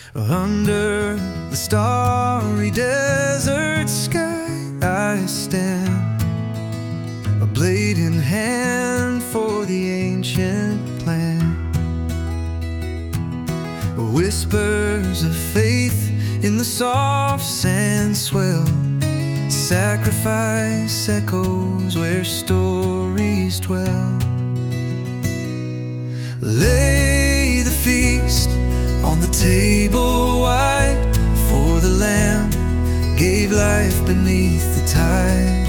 Under the starry desert sky I stand, a blade in hand for the ancient plan. Whispers of faith in the soft sand swell, sacrifice echoes where stories dwell. Lay the feast on the table wide, for the Lamb gave life beneath the tide.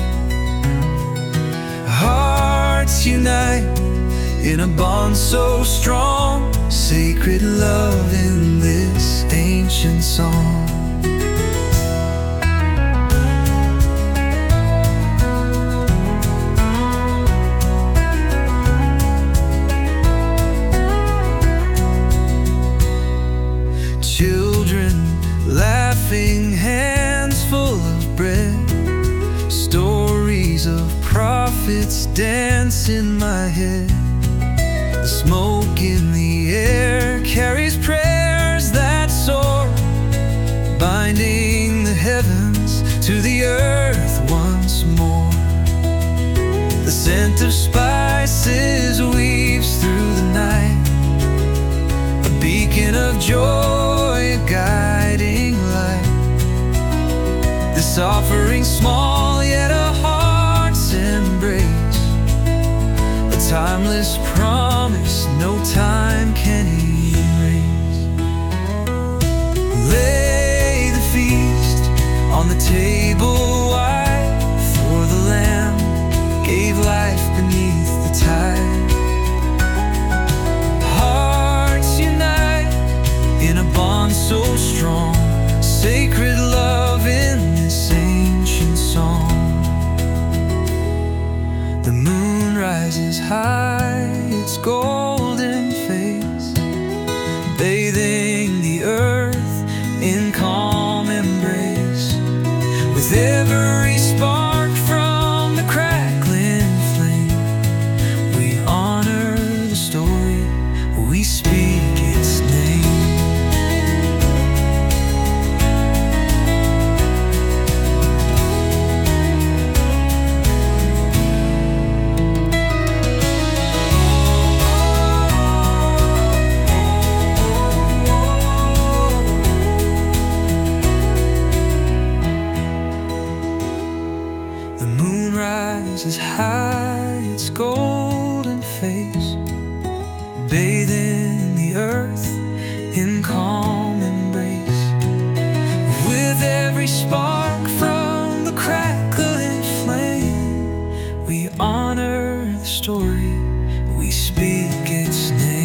Hearts unite in a bond so strong, sacred love in this ancient song. Children laughing, hands full of bread, stories of prophets dance in my head. The smoke in the air carries prayers that soar, binding the heavens to the earth once more. The scent of spices weaves through the night, a beacon of joy, a guiding light. This offering small, yet a heart's embrace, a timeless promise no time can erase. Lay the feast on the table wide, for the Lamb gave life beneath the tide. Hearts unite in a bond so strong, sacred love in this ancient song. The moon rises high, its golden face, bathing the earth in calm embrace. With every spark from the crackling flame, we honor the story, we speak its name. The moon rises high, its golden face, bathing the earth in calm embrace. With every spark from the crackling flame, we honor the story, we speak its name.